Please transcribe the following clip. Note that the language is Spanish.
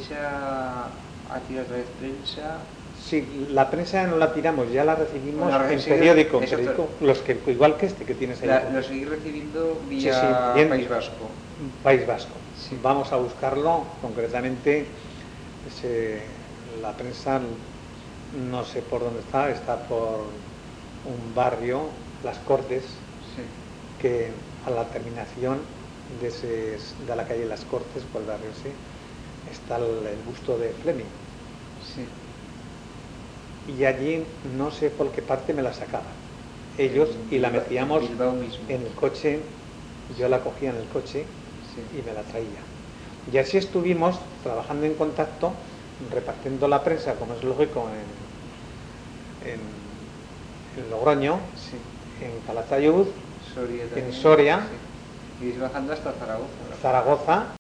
prensa, a tirar otra vez prensa. Sí, la prensa no la tiramos, ya la recibimos en sigue, periódico, exacto. los que igual que este que tienes ahí. Lo seguís recibiendo vía sí, bien, País Vasco. País Vasco. Sí. Vamos a buscarlo, concretamente, la prensa no sé por dónde está por un barrio, Las Cortes, Sí. que a la terminación de la calle Las Cortes, por el barrio sí, está el busto de Fleming. Sí. Y allí no sé por qué parte me la sacaban ellos y la metíamos en el coche, yo la cogía en el coche y me la traía. Y así estuvimos trabajando en contacto, repartiendo la prensa, como es lógico, en Logroño, en Calatayud, en Soria, y bajando hasta Zaragoza.